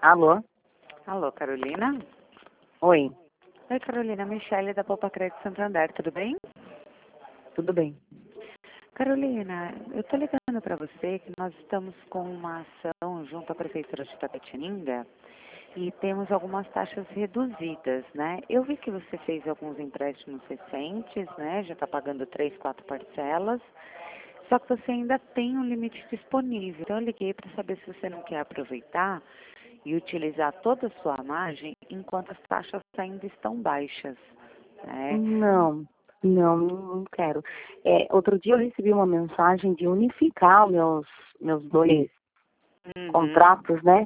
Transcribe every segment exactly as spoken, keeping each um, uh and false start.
Alô? Alô, Carolina? Oi, Oi, Carolina. Michele da Poupa Crédito Santander, tudo bem? tudo bem? Carolina, eu tô ligando para você que nós estamos com uma ação junto à Prefeitura de Itapetininga e temos algumas taxas reduzidas, né? Eu vi que você fez alguns empréstimos recentes, né? Já está pagando três, quatro parcelas, só que você ainda tem um limite disponível. Então eu liguei para saber se você não quer aproveitar e utilizar toda a sua margem enquanto as taxas ainda estão baixas, né? Não, não, não quero. É, outro dia eu recebi uma mensagem de unificar meus, meus dois Uhum. contratos, né?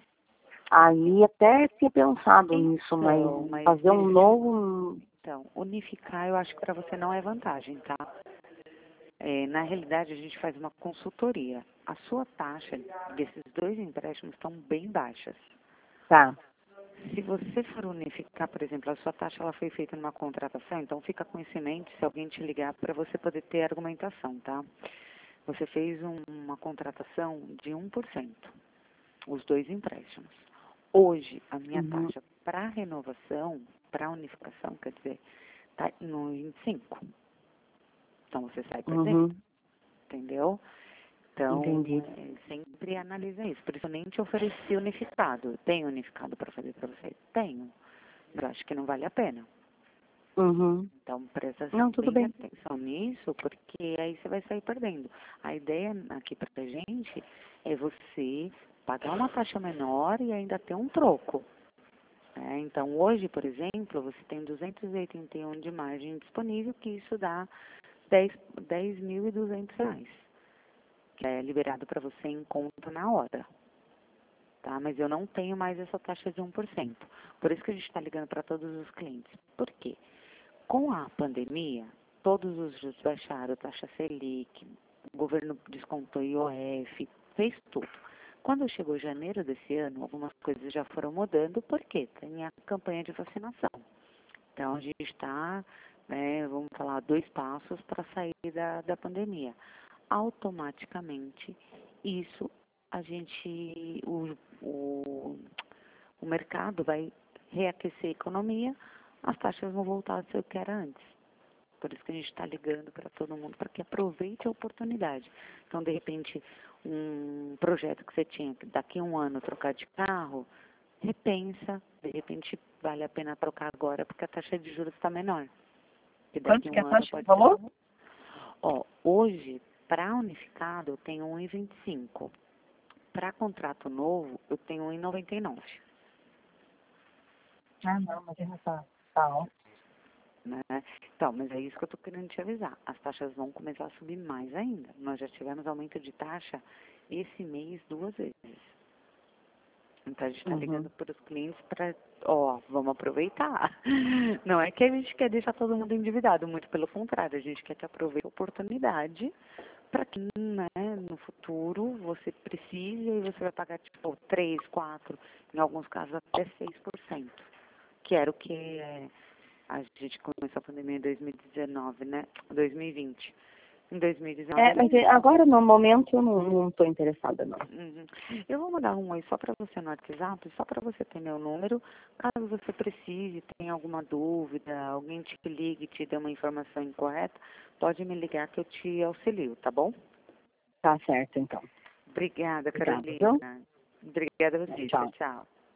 Aí até tinha pensado nisso, Então, mas mas fazer um deixa eu... novo... Então, unificar eu acho que para você não é vantagem, tá? É, na realidade, a gente faz uma consultoria. A sua taxa desses dois empréstimos estão bem baixas. Tá. Se você for unificar, por exemplo, a sua taxa ela foi feita numa contratação, então fica com isso em mente se alguém te ligar para você poder ter argumentação, tá? Você fez um- uma contratação de um por cento, os dois empréstimos. Hoje, a minha Uhum, taxa para renovação, para unificação, quer dizer, está no vinte e cinco. Então, você sai perdendo, uhum, entendeu? Então, entendi. é, sempre analisa isso. Por isso, eu nem te ofereci unificado. Eu tenho unificado para fazer para você? Tenho. Mas eu acho que não vale a pena. Uhum. Então, presta Não, tudo bem bem. atenção nisso, porque aí você vai sair perdendo. A ideia aqui pra gente é você pagar uma taxa menor e ainda ter um troco, né? Então, hoje, por exemplo, você tem duzentos e oitenta e um de margem disponível, que isso dá dez mil e duzentos reais, que é liberado para você em conta na hora, tá? Mas eu não tenho mais essa taxa de um por cento. Por isso que a gente está ligando para todos os clientes. Por quê? Com a pandemia, todos os juros baixaram, taxa Selic, o governo descontou I O F, fez tudo. Quando chegou janeiro desse ano, algumas coisas já foram mudando, porque tem a campanha de vacinação. Então, a gente está, né, vamos falar, dois passos para sair da, da pandemia. Automaticamente, isso, a gente, o, o, o mercado vai reaquecer a economia, as taxas vão voltar a ser o que era antes. Por isso que a gente está ligando para todo mundo, para que aproveite a oportunidade. Então, de repente, um projeto que você tinha, que daqui a um ano trocar de carro, repensa, de repente vale a pena trocar agora, porque a taxa de juros está menor. E daqui Quanto a que é um a ano taxa que pode ser. falou? Ó, hoje, para unificado, eu tenho um e vinte e cinco. Para contrato novo, eu tenho um e noventa e nove. Ah, não, mas já tá. Tá. Né? Então, mas é isso que eu estou querendo te avisar. As taxas vão começar a subir mais ainda. Nós já tivemos aumento de taxa esse mês duas vezes. Então, a gente está Uhum. ligando para os clientes para, ó, vamos aproveitar. Não é que a gente quer deixar todo mundo endividado, muito pelo contrário, a gente quer que aproveite a oportunidade para que, né, no futuro você precise e você vai pagar, tipo, três, quatro, em alguns casos até seis por cento, que era o que é, a gente começou a pandemia em dois mil e dezenove, né? dois mil e vinte. Em dois mil e dezenove É, era mas é, isso. agora no momento eu não, não tô interessada, não. Uhum. Eu vou mandar um aí só para você no WhatsApp, só para você ter meu número. Caso você precise, tenha alguma dúvida, alguém te ligue e te dê uma informação incorreta, pode me ligar que eu te auxilio, tá bom? Tá certo, então. Obrigada, Obrigada, viu? Carolina. Obrigada a você. Tchau, Tchau. tchau.